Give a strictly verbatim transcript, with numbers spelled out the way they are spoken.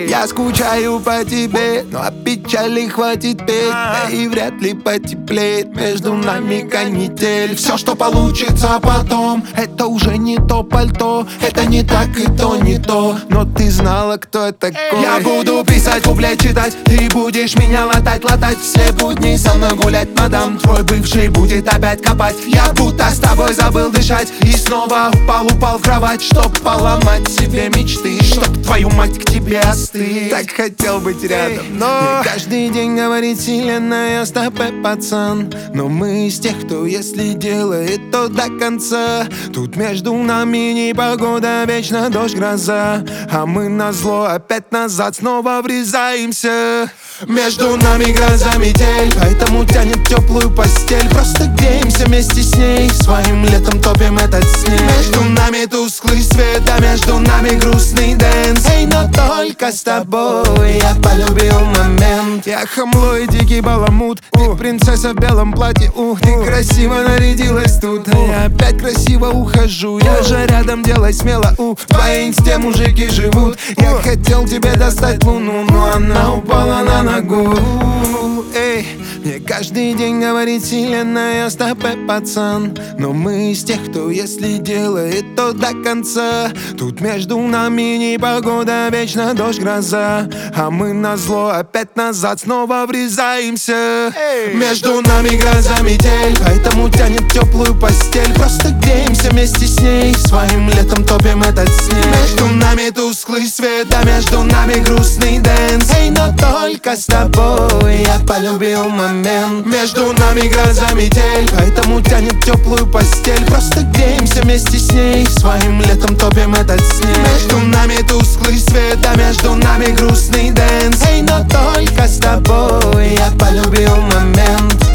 Я скучаю по тебе, но о печали хватит петь. Да и вряд ли потеплеет между нами канитель. Все, что получится потом, это уже не то пальто. Это не так и то не то, но ты знала, кто я такой. Я буду писать, куплет читать, ты будешь меня латать, латать. Все будни со мной гулять, мадам. Твой бывший будет опять копать. Я будто с тобой забыл дышать и снова упал, упал в кровать, чтоб поломать себе мечты, чтоб твою мать к тебе остыть. Так хотел быть рядом, но мне каждый день говорит вселенная: стопэ, пацан. Но мы из тех, кто если делает, то до конца. Тут между нами непогода, вечно дождь, гроза, а мы назло опять назад снова врезаемся. Между нами гроза, метель, поэтому тянет теплую постель. Просто греемся вместе с ней, своим летом топим этот снег. Между нами тусклый свет, а между нами грустный дэнс. Эй, но только с тобой я полюбил момент. Я хамло и дикий баламут, ты принцесса в белом платье. Ух, ты красиво нарядилась тут, а я опять красиво ухожу. Я же рядом, делай смело, у в твоей инсте мужики живут. Я хотел тебе достать луну, но она упала на ногу. Эй, мне каждый день говорит вселенная: стопэ, пацан. Но мы из тех, кто если делает, то до конца. Тут между нами непогода, вечно дождь, гроза, а мы назло опять назад снова врезаемся. Эй. Между нами гроза, метель, поэтому тянет теплую постель. Просто греемся вместе с ней, своим летом топим этот снег. Между нами тусклый свет, а между нами грустный дэнс. Эй, но только с тобой я полюбил момент. Между нами гроза, метель, поэтому тянет теплую постель. Просто греемся вместе с ней, своим летом топим этот снег. Между нами тусклый свет, а между нами грустный дэнс. Эй, но только с тобой я полюбил момент.